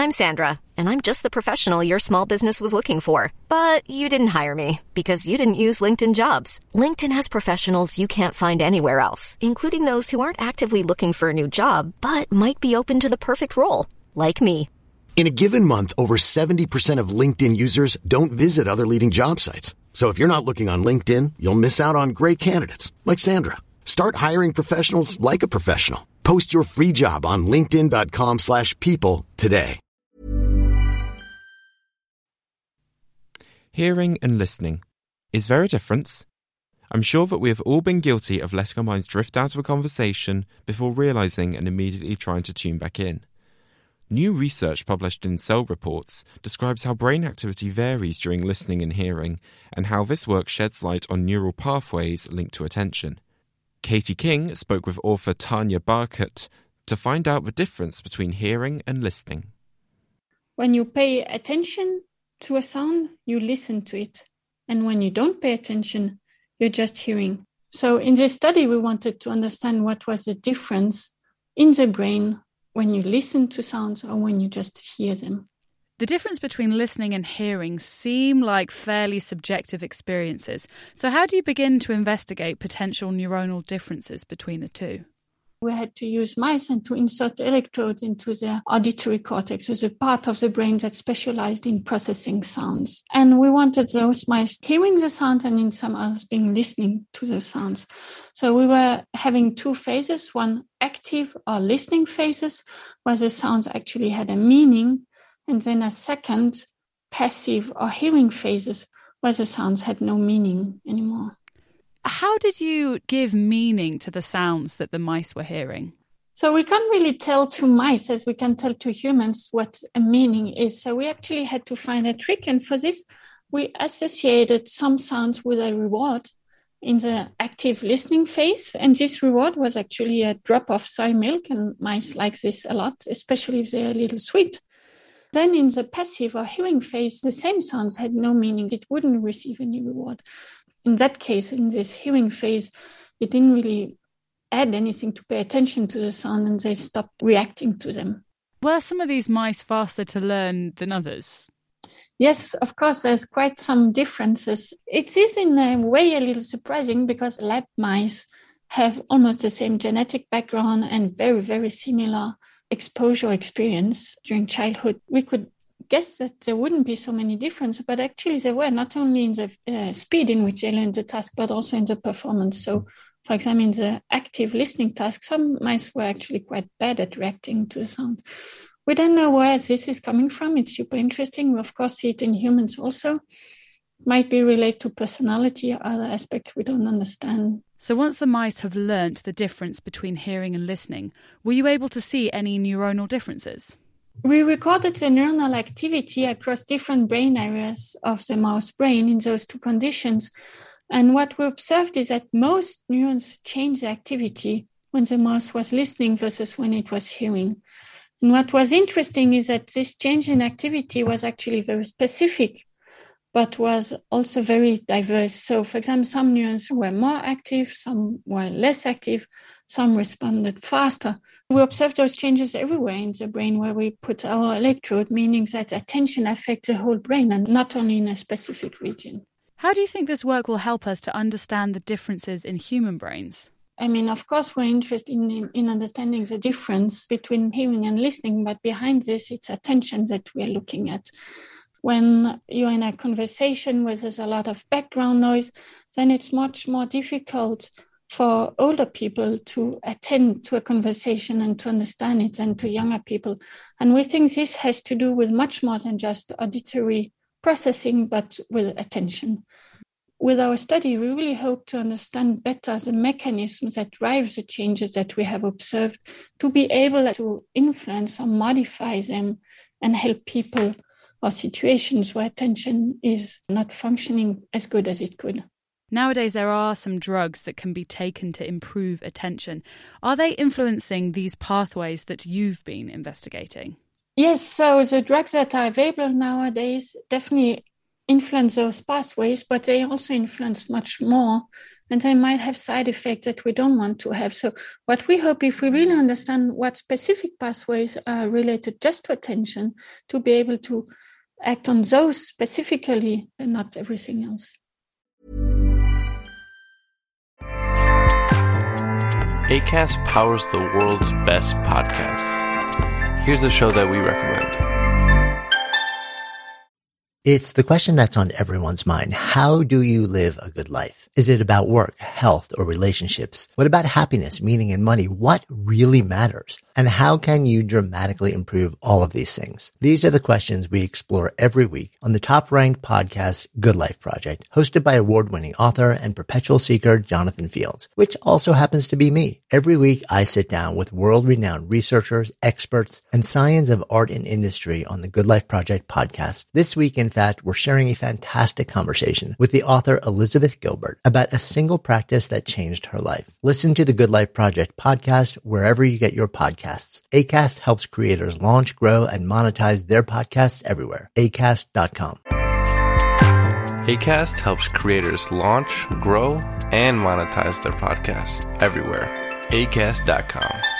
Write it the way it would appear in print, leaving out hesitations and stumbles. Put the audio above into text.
I'm Sandra, and I'm just the professional your small business was looking for. But you didn't hire me because you didn't use LinkedIn Jobs. LinkedIn has professionals you can't find anywhere else, including those who aren't actively looking for a new job, but might be open to the perfect role, like me. In a given month, over 70% of LinkedIn users don't visit other leading job sites. So if you're not looking on LinkedIn, you'll miss out on great candidates like Sandra. Start hiring professionals like a professional. Post your free job on linkedin.com/people today. Hearing and listening. Is there a difference? I'm sure that we have all been guilty of letting our minds drift out of a conversation before realising and immediately trying to tune back in. New research published in Cell Reports describes how brain activity varies during listening and hearing, and how this work sheds light on neural pathways linked to attention. Katie King spoke with author Tanya Barkat to find out the difference between hearing and listening. When you pay attention to a sound, you listen to it. And when you don't pay attention, you're just hearing. So in this study, we wanted to understand what was the difference in the brain when you listen to sounds or when you just hear them. The difference between listening and hearing seem like fairly subjective experiences. So how do you begin to investigate potential neuronal differences between the two? We had to use mice and to insert electrodes into the auditory cortex, which is a part of the brain that's specialized in processing sounds. And we wanted those mice hearing the sound and in some others being listening to the sounds. So we were having two phases, one active or listening phases, where the sounds actually had a meaning, and then a second passive or hearing phases, where the sounds had no meaning anymore. How did you give meaning to the sounds that the mice were hearing? So we can't really tell to mice as we can tell to humans what a meaning is. So we actually had to find a trick. And for this, we associated some sounds with a reward in the active listening phase. And this reward was actually a drop of soy milk. And mice like this a lot, especially if they're a little sweet. Then in the passive or hearing phase, the same sounds had no meaning. It wouldn't receive any reward. In that case, in this hearing phase, it didn't really add anything to pay attention to the sound and they stopped reacting to them. Were some of these mice faster to learn than others? Yes, of course, there's quite some differences. It is in a way a little surprising because lab mice have almost the same genetic background and very, very similar exposure experience during childhood. We could guess that there wouldn't be so many differences, but actually there were, not only in the speed in which they learned the task, but also in the performance. So, for example, in the active listening task, some mice were actually quite bad at reacting to the sound. We don't know where this is coming from. It's super interesting. We, of course, see it in humans also. It might be related to personality or other aspects we don't understand. So once the mice have learnt the difference between hearing and listening, were you able to see any neuronal differences? We recorded the neuronal activity across different brain areas of the mouse brain in those two conditions. And what we observed is that most neurons changed the activity when the mouse was listening versus when it was hearing. And what was interesting is that this change in activity was actually very specific, but was also very diverse. So, for example, some neurons were more active, some were less active, some responded faster. We observed those changes everywhere in the brain where we put our electrode, meaning that attention affects the whole brain and not only in a specific region. How do you think this work will help us to understand the differences in human brains? I mean, of course, we're interested in understanding the difference between hearing and listening, but behind this, it's attention that we're looking at. When you're in a conversation where there's a lot of background noise, then it's much more difficult for older people to attend to a conversation and to understand it than to younger people. And we think this has to do with much more than just auditory processing, but with attention. With our study, we really hope to understand better the mechanisms that drive the changes that we have observed, to be able to influence or modify them and help people or situations where attention is not functioning as good as it could. Nowadays, there are some drugs that can be taken to improve attention. Are they influencing these pathways that you've been investigating? Yes, so the drugs that are available nowadays definitely influence those pathways, but they also influence much more, and they might have side effects that we don't want to have. So what we hope, if we really understand what specific pathways are related just to attention, to be able to act on those specifically and not everything else. Acast powers the world's best podcasts. Here's a show that we recommend. It's the question that's on everyone's mind. How do you live a good life? Is it about work, health, or relationships? What about happiness, meaning, and money? What really matters? And how can you dramatically improve all of these things? These are the questions we explore every week on the top-ranked podcast, Good Life Project, hosted by award-winning author and perpetual seeker Jonathan Fields, which also happens to be me. Every week, I sit down with world-renowned researchers, experts, and science of art and industry on the Good Life Project podcast. This week, in fact, we're sharing a fantastic conversation with the author Elizabeth Gilbert about a single practice that changed her life. Listen to the Good Life Project podcast wherever you get your podcasts. Acast helps creators launch, grow, and monetize their podcasts everywhere. Acast.com. Acast helps creators launch, grow, and monetize their podcasts everywhere. Acast.com.